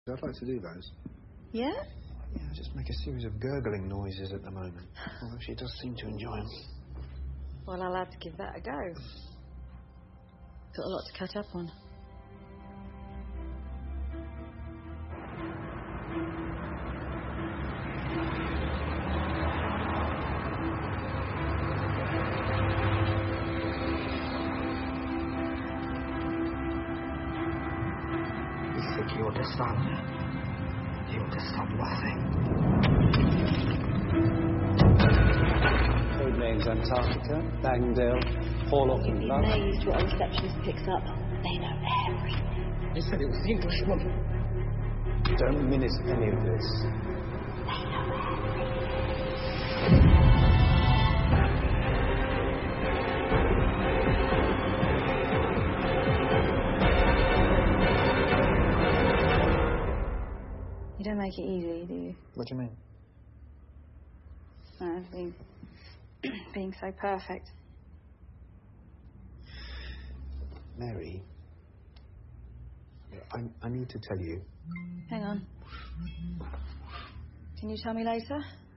I'd like to do those. Yeah? Yeah, I just make a series of gurgling noises at the moment. Although she does seem to enjoy them. Well, I'll have to give that a go. Got a lot to catch up on. You think you're the sun? You're the sun nothing. Code names Antarctica, Langdale, Porlock and Love. You'd be amazed what a receptionist picks up. They know everything. They said it was the Englishman. Don't mince any of this. They know everything. You don't make it easy, do you? What do you mean? Being so perfect. Mary, I need to tell you. Hang on. Can you tell me later?